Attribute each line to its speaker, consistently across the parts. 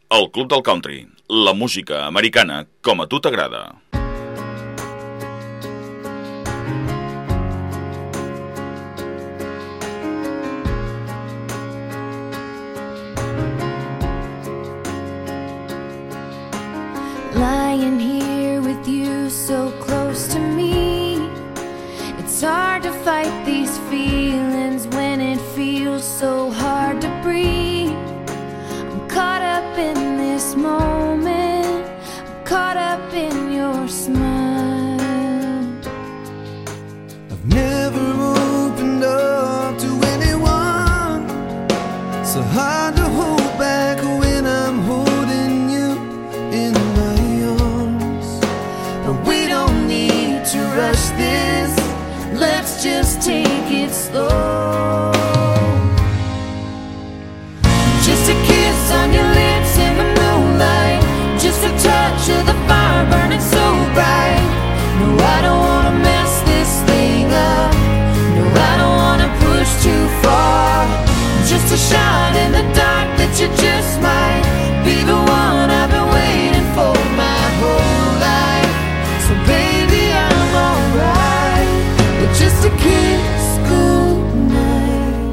Speaker 1: El Club del Country, la música americana com a tu t'agrada.
Speaker 2: Lying here with you so close to me, it's hard to fight these feelings when it feels so hard to breathe. I'm caught up in this moment, I'm caught up in your smile.
Speaker 3: I've never opened up to anyone, so hard to hold back when I'm holding you in my arms. But we don't need to rush this, let's just take it slow. Just a kiss on your lips in the moonlight, just a touch of the fire burning so bright. No, I don't wanna mess this thing up, no, I don't wanna push too far. Just a shot in the dark that you just might be the one I've been waiting for my whole life. So baby, I'm alright with just a kiss goodnight.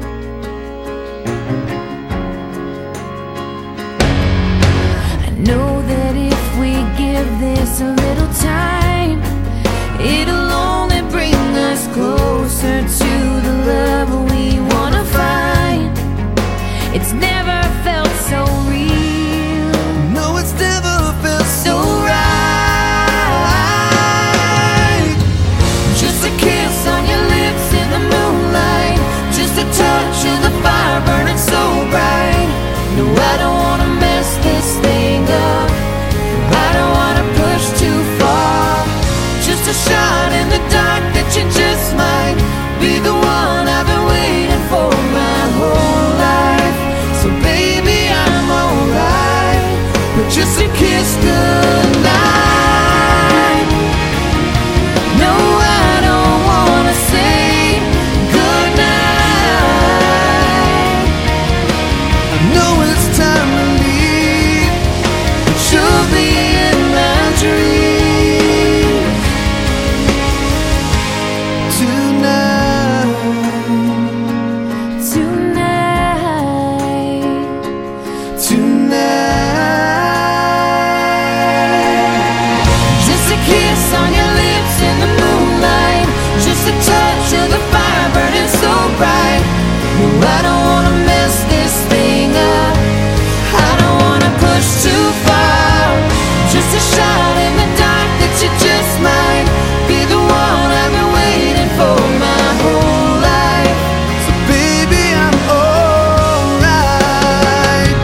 Speaker 3: I know that if we give this a little time, it'll only bring us closer to the love we wanna find. It's never felt so real, no, it's never felt so right. Just a kiss on your lips in the moonlight, just a touch of the fire burning so bright. No, I don't wanna mess this thing up, I don't wanna push too far. Just a shot in the dark that you just might be the one I've been waiting for my whole life. So baby, I'm alright with just a kiss goodnight. No, I don't wanna say goodnight. I know it's time to leave, but you'll be in my dreams tonight. Just a kiss on your lips in the moonlight, just a touch of the fire burning so bright. No, I don't wanna mess this thing up, I don't wanna push too far. Just a shot in the dark that you just might be the one I've been waiting for my whole life. So baby, I'm alright.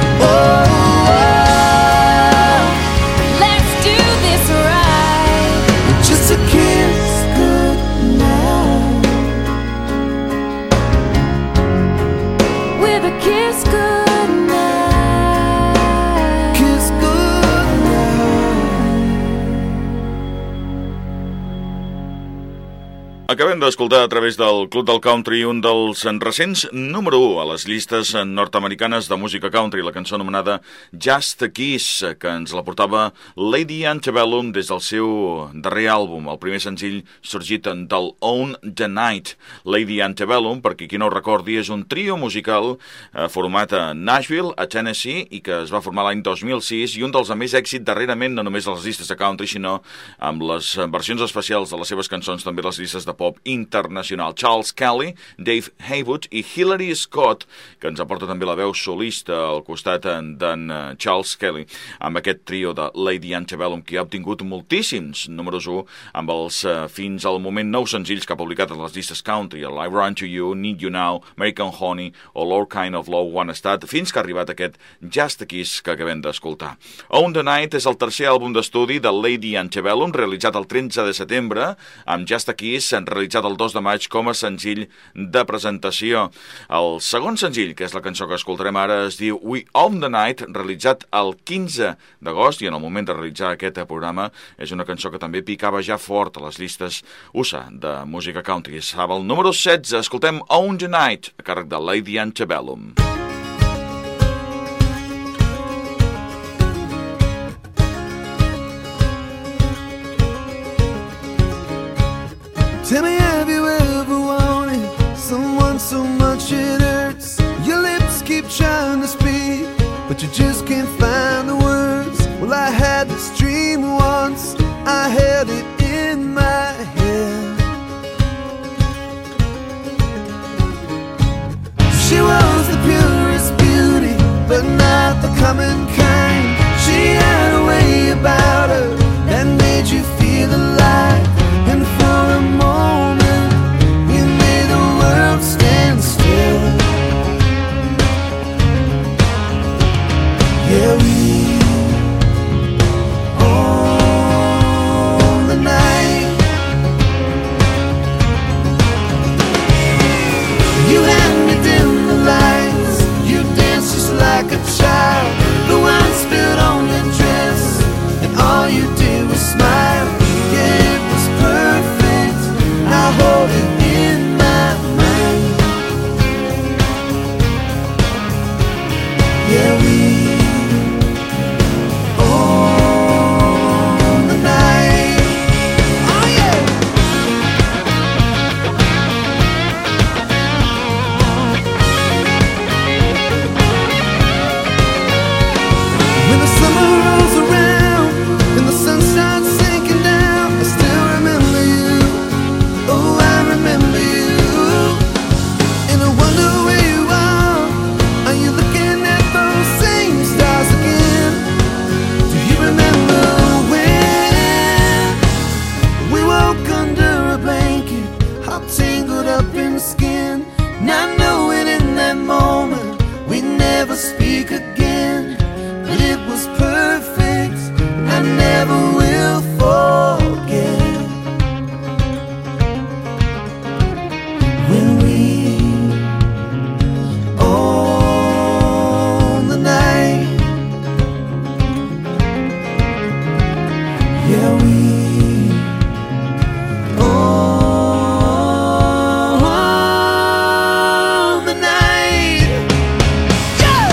Speaker 3: Let's do this right. Just a kiss goodnight. With a kiss goodnight. Kiss goodnight.
Speaker 1: Acabem d'escoltar a través del Club del Country un dels recents número 1 a les llistes nord-americanes de música country, la cançó anomenada Just a Kiss, que ens la portava Lady Antebellum des del seu darrer àlbum, el primer senzill sorgit del Own the Night. Lady Antebellum, per qui no ho recordi, és un trio musical format a Nashville, a Tennessee, i que es va formar l'any 2006, i un dels amb més èxit darrerament, no només a les llistes de country, sinó amb les versions especials de les seves cançons, també a les llistes de pop internacional. Charles Kelly, Dave Haywood i Hillary Scott, que ens aporta també la veu solista al costat d'en Charles Kelly, amb aquest trio de Lady Antebellum, que ha obtingut moltíssims números 1 amb els fins al moment 9 senzills que ha publicat a les llistes country, el I Run to You, Need You Now, American Honey o Lord Kind of Love One Estat, fins que ha arribat aquest Just a Kiss que acabem d'escoltar. Own the Night és el tercer àlbum d'estudi de Lady Antebellum, realitzat el 13 de setembre, amb Just a Kiss realitzat el 2 de maig com a senzill de presentació. El segon senzill, que és la cançó que escoltarem ara, es diu We Own the Night, realitzat el 15 d'agost, i en el moment de realitzar aquest programa és una cançó que també picava ja fort a les llistes USA de música country. Estava el número 16, escoltem Own the Night, a càrrec de Lady Antebellum.
Speaker 4: but you just can't find the words. Well, I had this dream once, I held it in my head. She was the purest beauty, but not the common kind. She had a way about her that made you feel alive. And for a moment, we made the world stand still. Yeah, we own the night. You had me dim the lights, you danced just like a child. The wine spilled on your dress, and all you did was smile. Yeah, it was perfect, I hold it in my mind. Yeah, we own the night. Oh yeah. When the summer rolls around and the sun starts sinking down, I still remember you. Oh, I remember you. And I wonder where you are. Are you looking at those same stars again? Do you remember when we woke under a blanket, all tangled up in skin, not knowing in that moment we'd never speak again? But it was perfect, and I never will forget. When we own the night. Yeah, we own the night. Yeah!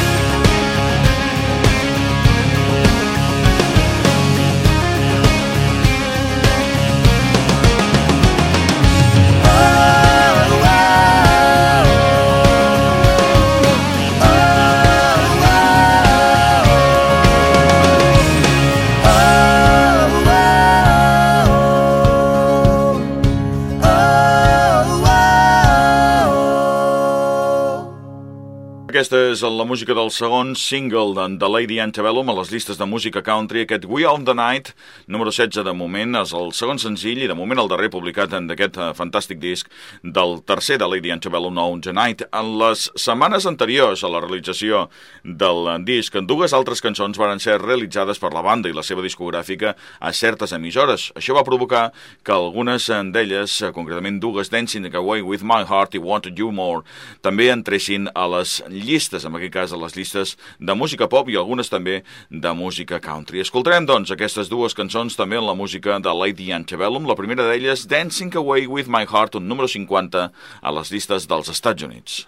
Speaker 1: Aquesta és la música del segon single de Lady Antebellum a les llistes de música country. Aquest We Own the Night, número 16 de moment, és el segon senzill i de moment el darrer publicat d'aquest fantàstic disc del tercer de Lady Antebellum, Own the Night. En les setmanes anteriors a la realització del disc, dues altres cançons van ser realitzades per la banda i la seva discogràfica a certes emissores. Això va provocar que algunes d'elles, concretament dues, Dancing Away With My Heart i Wanted You More, també entressin a les llistes, en aquest cas a les llistes de música pop i algunes també de música country. Escoltarem, doncs, aquestes dues cançons també en la música de Lady Antebellum. La primera d'elles, Dancing Away With My Heart, un número 50 a les llistes dels Estats Units.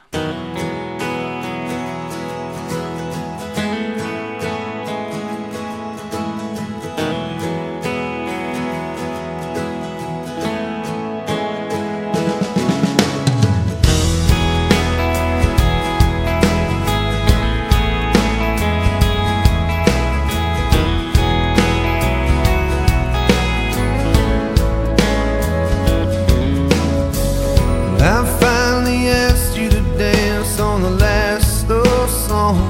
Speaker 4: I finally asked you to dance on the last slow song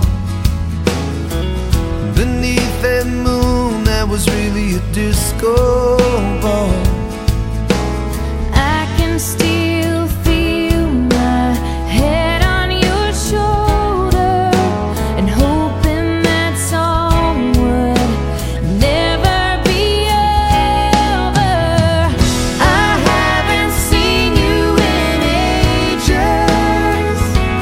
Speaker 4: beneath that moon that was really a disco ball.
Speaker 2: I can still feel my head on your shoulder and hoping that song would never be over. I haven't seen you in ages.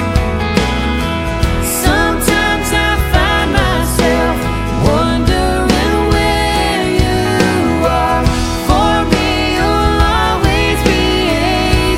Speaker 2: Sometimes I find myself wondering where you are. For me, you'll always be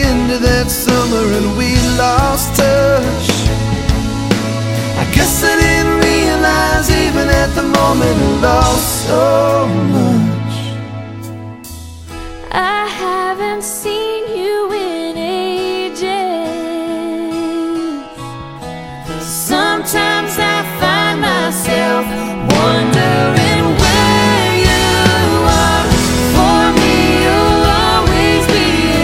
Speaker 4: end of that summer and we lost touch. I guess I didn't realize even at the moment I lost so much.
Speaker 2: I haven't seen you in ages. Sometimes I find myself wondering where you are. For me, you'll always be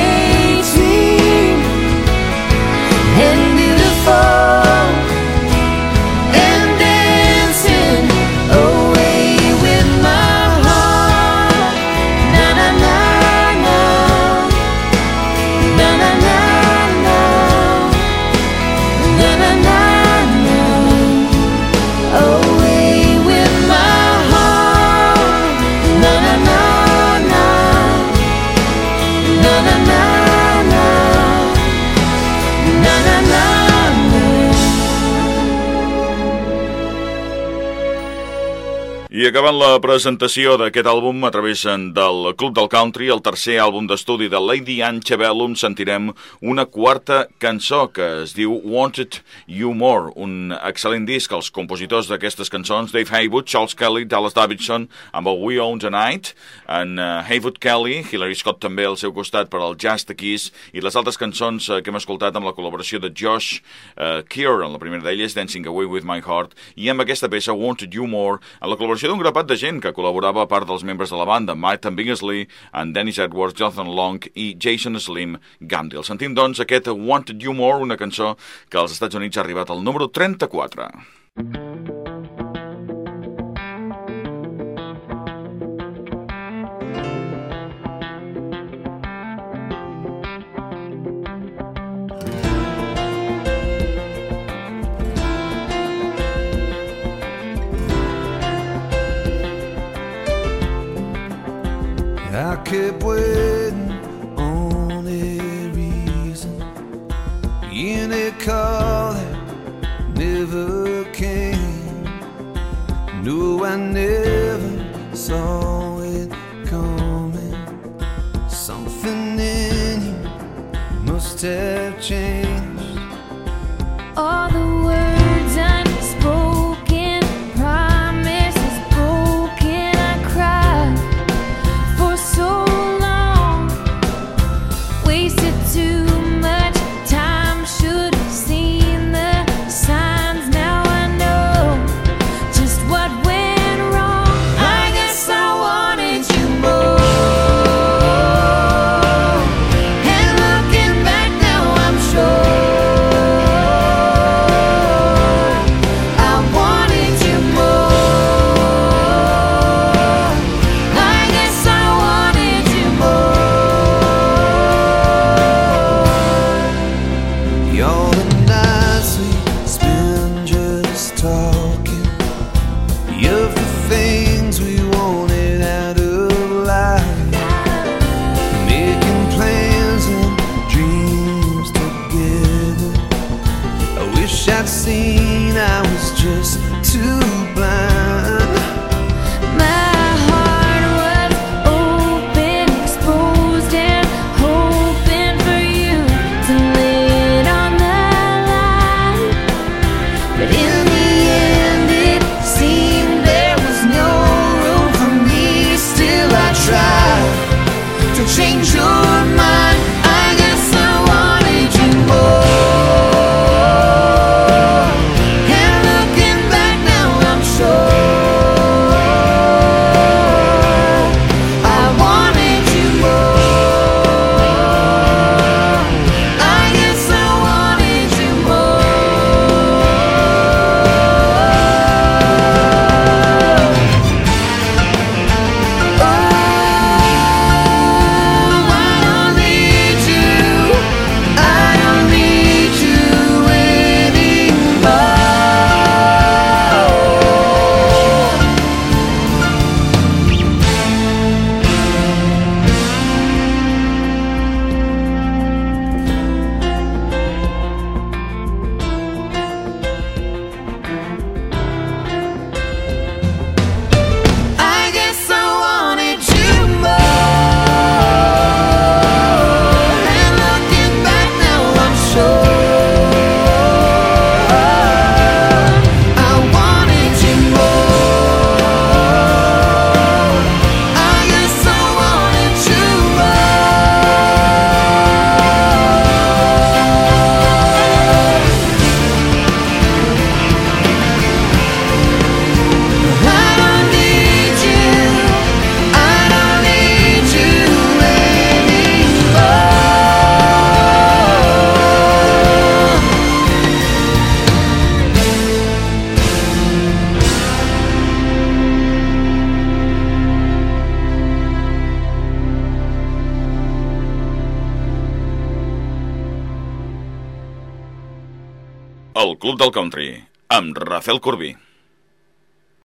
Speaker 2: 18 and beautiful and dancing away with my heart. Na na na na, na na na na, na na na na. Away with my heart. Na na na na, na na na na, na na na na.
Speaker 1: I acabant la presentació d'aquest àlbum a través del Club del Country, el tercer àlbum d'estudi de Lady Antebellum, sentirem una quarta cançó que es diu Wanted You More, un excel·lent disc. Els compositors d'aquestes cançons, Dave Haywood, Charles Kelly, Dallas Davidson, amb el We Own the Night, en Haywood Kelly, Hilary Scott també al seu costat per al Just a Kiss, i les altres cançons que hem escoltat amb la col·laboració de Josh Keir, en la primera d'elles, Dancing Away with My Heart, i amb aquesta peça, Wanted You More, en la col·laboració d'un grapat de gent que col·laborava a part dels membres de la banda, Martin Biggersley, en Dennis Edwards, Jonathan Long i Jason Slim Gamdell. Sentim, doncs, aquest Wanted You More, una cançó que als Estats Units ha arribat al número 34.
Speaker 4: I kept waiting on a reason, in a call that never came. No, I never saw it coming. Something in you must have changed.
Speaker 2: All the words unspoken, promises broken. I cried for so long, wasted too much time. Should have seen the signs. Now I know just what went wrong. I guess I wanted you more. And looking back now, I'm sure I wanted you more. I guess I wanted you more.
Speaker 4: All the nights we spend just talking of the things we wanted out of life, making plans and dreams together. I wish I'd seen I was just too blind.
Speaker 2: My heart was open, exposed, and hoping for you to lay it on the line. But in the end, it seemed there was no room for me. Still, I tried
Speaker 4: To change your mind, I guess I wanted you more.
Speaker 1: El Club del Country, amb Rafael Corbí.